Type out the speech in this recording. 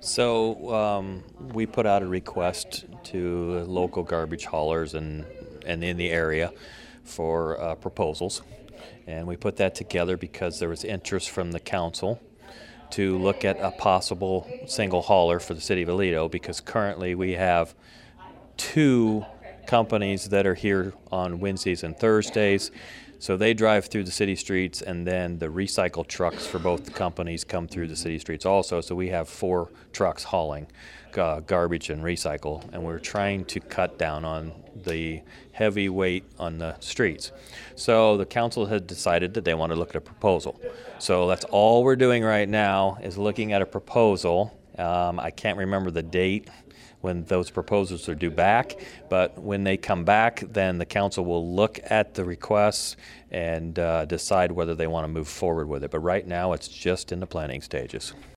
We put out a request to local garbage haulers and in the area for proposals. And we put that together because there was interest from the council to look at a possible single hauler for the city of Aledo, because currently we have two companies that are here on Wednesdays and Thursdays. So they drive through the city streets, and then the recycle trucks for both the companies come through the city streets also. So we have four trucks hauling garbage and recycle, and we're trying to cut down on the heavy weight on the streets. So the council had decided that they want to look at a proposal. So that's all we're doing right now, is looking at a proposal. I can't remember the date when those proposals are due back, but when they come back, then the council will look at the requests and decide whether they want to move forward with it. But right now, it's just in the planning stages.